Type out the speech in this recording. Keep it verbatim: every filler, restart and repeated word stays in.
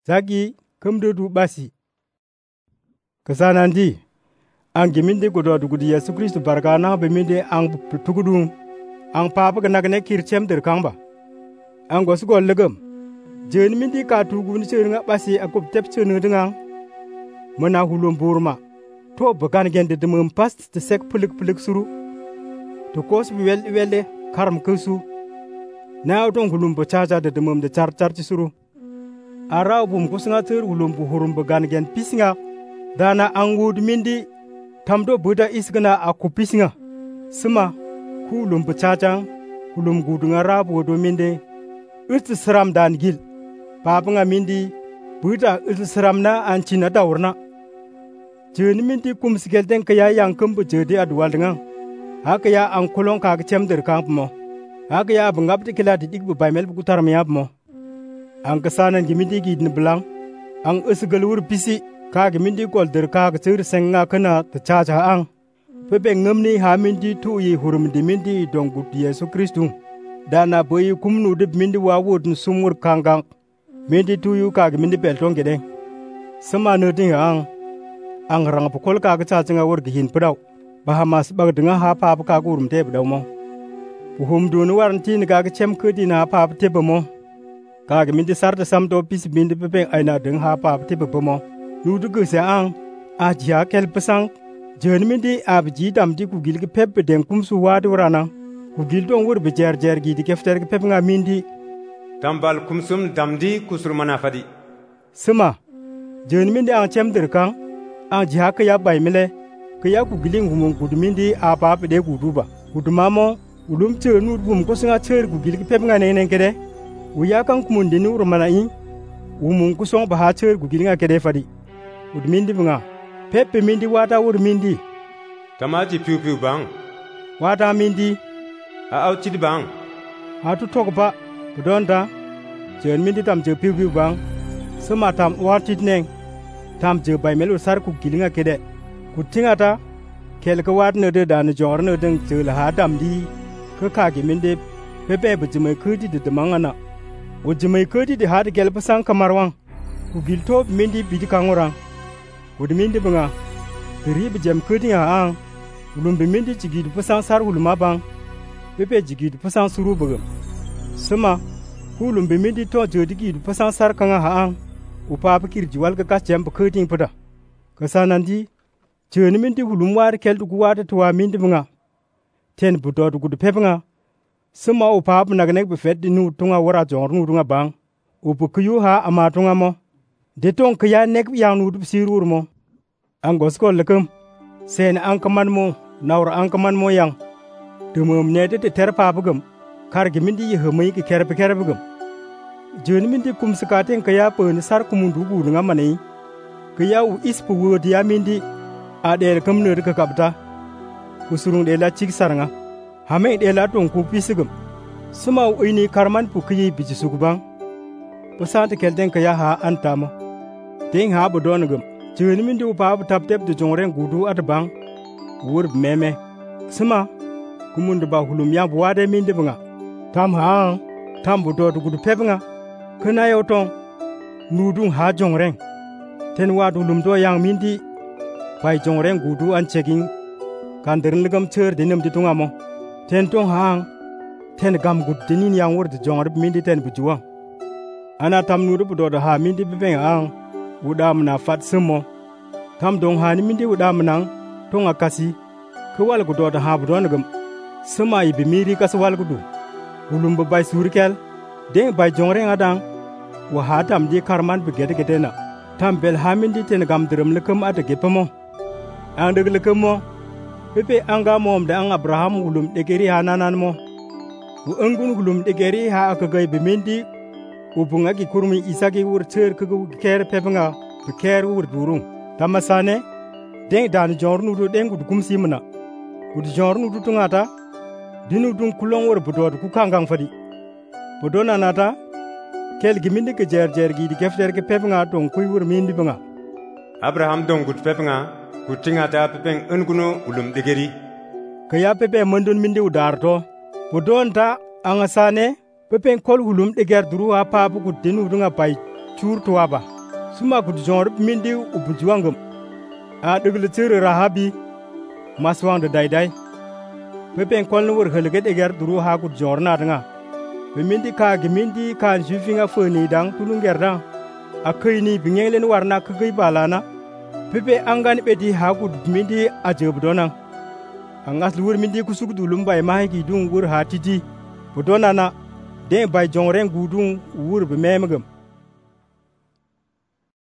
zagi kumdu du basi. Kesanandi ang gimindi godo du gudi Yesu Kristu barka na beminde ang tugudu ang papa ga nagne kirchem der kamba. Ang gosu gol legam. Jen mindi ka tugu ni cenga basi akop tep cenga dengang. Mena hulum burma. To bagan gen de demem pas te sek pulik pulik suru. To kos wel wele karam kusu. Na utong hulum bacaja de demem de char char suru. Ara bum kusinga ter hulum bu hurum bagan gen pisinga. Dana angud mindi tamdo buda isgana akupisinga. Sema kulum bacajang kulum gudunga rabu do minde. Ut seram dan gil. Babanga mindi buda ut seram na anchina daurna. Jeni mindi kum sigel den kaya yang kumbu jedi adwal dengan. Haka ya ang kolong kag cem der kamp mo. Haka ya bangap de kila didik bu baimel bu kutar miyab mo. Ang kesanan gimindi gidin belang. Ang usgalur pisi kag mindi kol der kag cer senga kena te caca ang. Pepe ngemni ha mindi tu yi hurum di mindi donggut Yesu Kristu. Dana boyi kumnu dip mindi wawud sumur kangang. Mindi tu yu kag mindi peltong gedeng. Sema nerding ang. Ang rang pukol kag caca nga wur gihin pedau. Bahamas bag denga ha pap kag urum te pedau mo. Puhum dunu waranti ni kag cem kedi na pap te mo. Kag mindi sarta samdo pis mindi pepe aina deng ha pap te mo. Nudu gese ang. Ajia kel pesang. Jen mindi abji dam di kugil ke pep den kumsu wadu rana. Kugil don wur be jer jer gi di kefter ke pep nga mindi. Tambal kumsum damdi kusur manafadi. Sema. Jen mindi ang cem derkang. Ang jiha ke ya bay mele. Ke ya kugiling humung kudu mindi apa apa de kuduba. Kudu mamo. Ulum cer nur bum kusinga cer kugil ke pep nga nenen kede. Uya kang kumundi nur mana in. Umung kusong baha cer kugil nga kede fadi. Kudu mindi bunga. Pepe mindi wata wur mindi. Tamaji piu piu bang. Wata mindi. A au chidi bang. Atu tok ba. Budonda. Jen mindi tam je piu piu bang. Sema tam watit neng. Tam je bay melu sar ku gilinga kede. Kutinga ta. Kel ka wat nede dan jor nede je la ha dam di. Ka kage mindi. Pepe bujime kudi de demangana. Ujime kudi de ha de gel pasang kamarwang. Ku gilto mindi bidi kangorang. Wudi mindi bunga. Teri bejem kudi ha ang. Ulum be mindi jigidu pasang sar uluma bang. Pepe jigidu pasang suru bugum. Sema. Ulum be mindi to jodi gidu pasang sar kanga ha ang. Upa pikir jual ke kas jem kudi pada. Kesanandi. Jeni mindi ulum war kel dugu wada tuwa mindi bunga. Ten budo dugu du pepenga. Sema upa benagenek befet di nu tunga wara jor nu tunga bang. Upu kuyu ha ama tunga mo. Detong kaya nek yang nudup sirur mo. Anggos ko lekem. Sen angkaman mo. Naur angkaman mo yang. Dumum nede te terpa bugum. Kargi mindi ye humay ki kerpe kerpe bugum. Jeni mindi kum sekaten kaya pen sar kumundu gudu nga manay. Kaya u ispu wud ya mindi. Ade kem nerde ke kapta. Kusurung de la chik saranga. Hame de la tong kupi sigum. Suma u ini karman pu kiyi biji sugubang. Pesante kelten kaya ha antamo. Ting ha bu donugum. Jeni mindi upa bu tap tep de jongren gudu at bang. Wur meme. Sema. Kumundu ba hulum yang buade mindi bunga. Tam ha. Tam bu do gudu pepenga. Kena yo tong. Nudung ha jongren. Ten wadu lum do yang mindi. Pai jongren gudu an checking. Kanderin legam cer dinam di tunga mo. Ten tong hang. Ten gam gud dinin yang wur de jongren mindi ten bujuang. Ana tam nudu bu do ha mindi pepenga ang. Udam na fat semo. Tam dong hani mindi udam nang. Tonga kasi. Kewal gudo da ha budon gum. Sema ibi miri kaswal gudu. Ulum bay surkel. Deng bay jongre ngadang. Wa tam di karman begede gede na. Tam bel ha mindi ten gam drum lekem ata gepemo. Ang deg lekem mo. Pepe anga mom da ang Abraham ulum degeri hananan mo. U engun ulum degeri ha akagay bimindi. Ubunga ki kurmi isaki wur cer kugu ker pepenga beker wur durung. Tamasane deng dan jor nudu deng gud kumsi mena. Gud jor nudu tungata dinu dung kulong wur budod ku kangang fadi. Budona nata kel gimindi ke jer jer gi di gefter ke pepenga dong kuy wur mindi benga. Abraham dong gud pepenga kutingata pepeng enguno ulum degeri. Kaya pepe mendun mindi udarto. Budon ta angasane Pepeng kol hulum deger duru apa bu dinu dunga pai cur tuaba. Suma kud jor mindi ubujuangum. A deglu tsere Rahabi maswang de daidai. Pepen kolnu wur helget eger duru ha kud jor na danga. Bemindi ka gemindi kan jufinga feni dang tulungerda. Akaini bingelen warna kagay balana. Pepe angan bedi ha kud mindi ajebdonang. Angas luwur mindi kusuk dulum bay mahiki dung wur ha titi. Budonana den bay jongren gudung wur be memegem.